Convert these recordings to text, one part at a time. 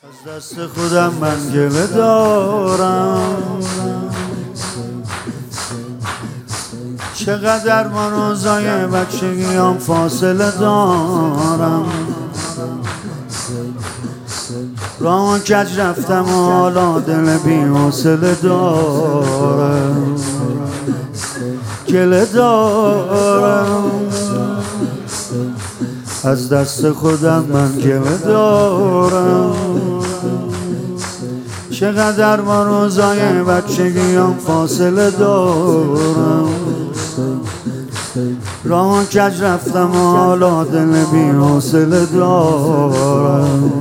از دست خودم من گله دارم، چقدر ما روزای بچگیام فاصله دارم. راه کج رفتم و حالا دل بی حوصله دارم، گله دارم. از دست خودم من گله دارم، چقدر با روزای بچگیام فاصله دارم. راه کج رفتم و حالا دل بی حوصله دارم،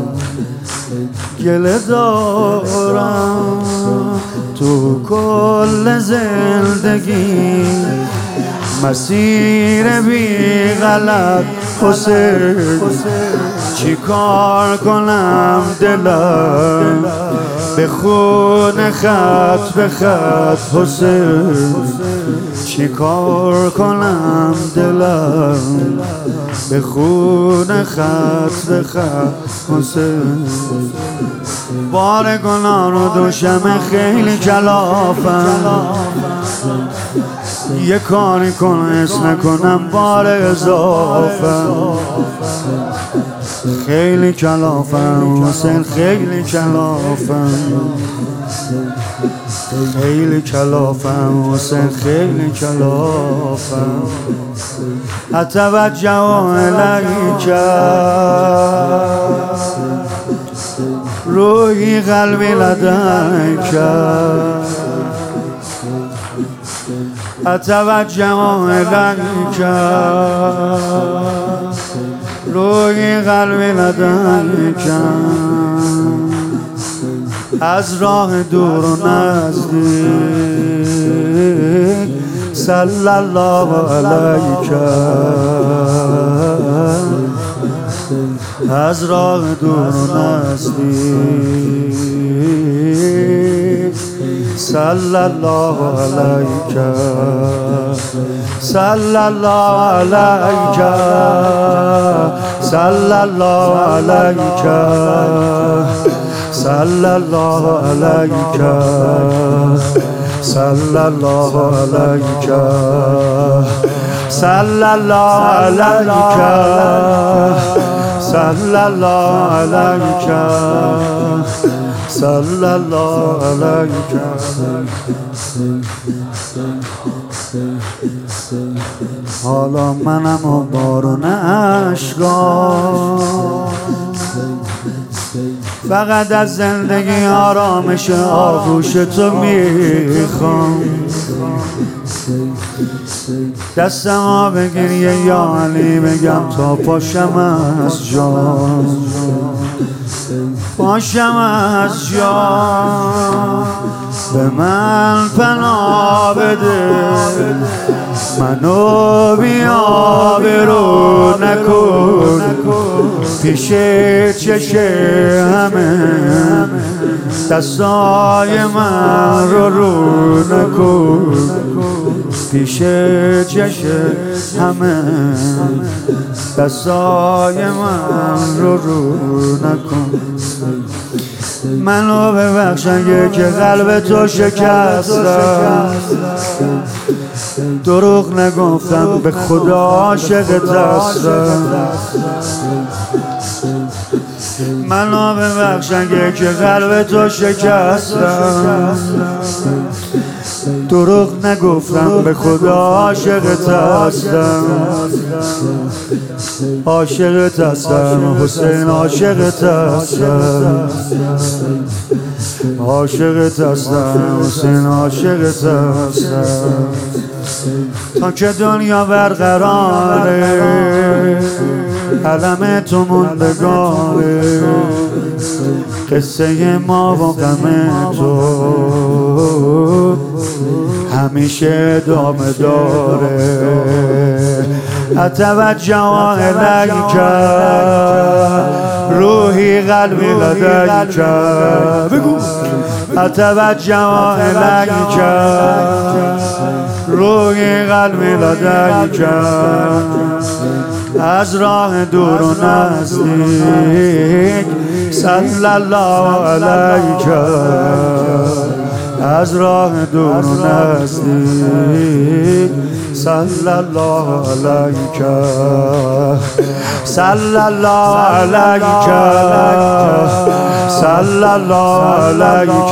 گله دارم. تو کل زندگی مسیر بی غلط حسین، چی کار کنم دلم به خون خط به خط حسین، چی کار کنم دلم به خون خط به خط حسین. بار گناه رو دوشم خیلی کلافم، یه کاری کن حس نکنم بار اضافم. خیلی کلافم حسین، خیلی کلافم، خیلی کلافم حسین، خیلی کلافم. اتوجه الیک روحی قلبی لدیک، اتوجه الیک روحی قلبی لدیک. از راه دور و نزدیک صلی الله علیک، از راه دور و نزدیک صلی الله علیک، صلی الله علیک، صلی الله علیک، صلی الله علیک، صلی الله علیک، صلی الله علیک، صلی الله علیک، صلی الله علیک. حالا منم و بارون اشکام، فقط از زندگی آرامش آغوش تو میخوام. دستمو بگیر یا علی بگم تا پاشم از جان، پاشم از جان. به من پناه بده، منو بی‌آبرو نکن، پیش چش همه دستای من رو نکن، پیش چش همه دستای من رو نکن. منو ببخش اگه که قلب تو شکستم، دروغ نگفتم به خدا عاشقت هستم. منو ببخش اگه که قلب تو شکستم، دروغ نگفتم به خدا عاشقت هستم. عاشقت هستم حسین، عاشقت هستم، عاشقت هستم حسین، عاشقت هستم. تا که دنیا برقراره علم تو موندگاره، قصه ما و غم تو همیشه ادامه داره. اتوجه الیک روحی قلبی لدیک، بگو اتوجه الیک روحی قلبی لدیک. از راه دور و نزدیک صلی الله علیک از راه دور و نزدیک صلی الله علیک صلی الله علیک صلی الله علیک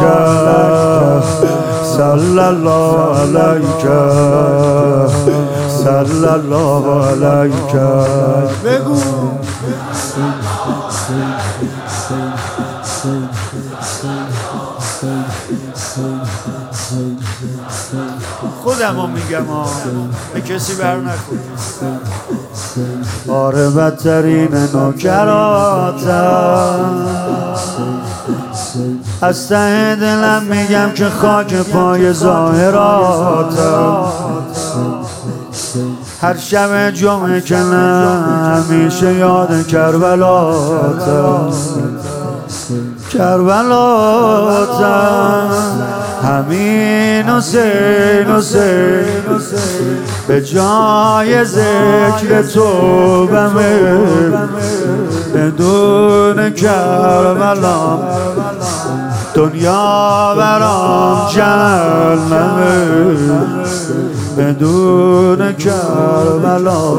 صلی الله علیک صلی الله علیک بگو خودمو میگم به کسی بر نکن آره بدترین نوکراتم از ته دلم میگم که خاک پای ظاهراتم هر شب جمعه که نه همیشه یاد کربلاتم کربلاتم همین حسین به جای ذکر توبمه بدون کربلام دنیا برام جهنمه بدون کربلا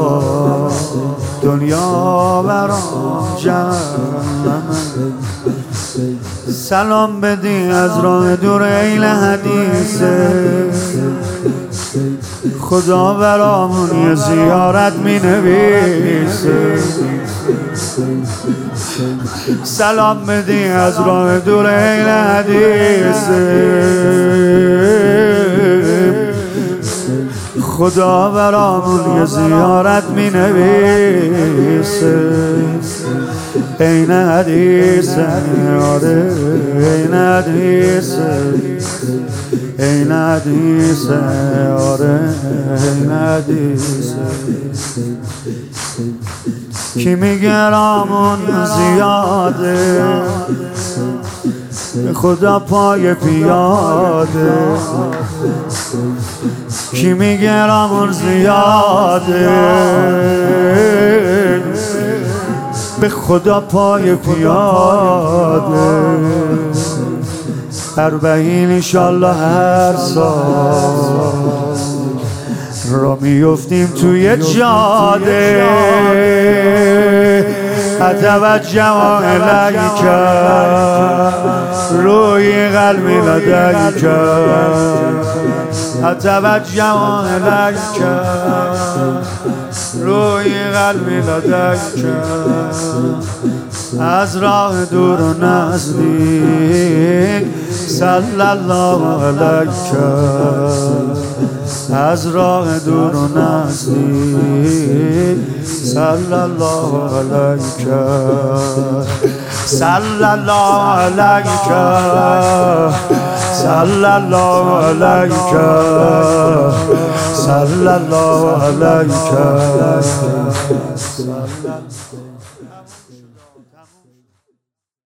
دنیا برام جهنمه سلام بدی از راه دور ایل حدیثه خدا برامون یه زیارت می نویسه سلام بدی از راه دور ایل حدیثه خدا برامون یه زیارت می نویسه این حدیثه آره این حدیثه این حدیثه آره این حدیثه کی میگه رامون زیاده خدا پای پیاده کی میگه رامون زیاده به خدا پای پیاده اربعین انشالله هر سال را میفتیم توی جاده اتوجه الیک روی قلبی لدیک اتوجه الیک روی قلبی لدیک از راه دور و نزدیک صلی الله علیک از راه دور و نزدیک صلی الله علیک صلی الله علیک صلی الله علیک صلی الله علیک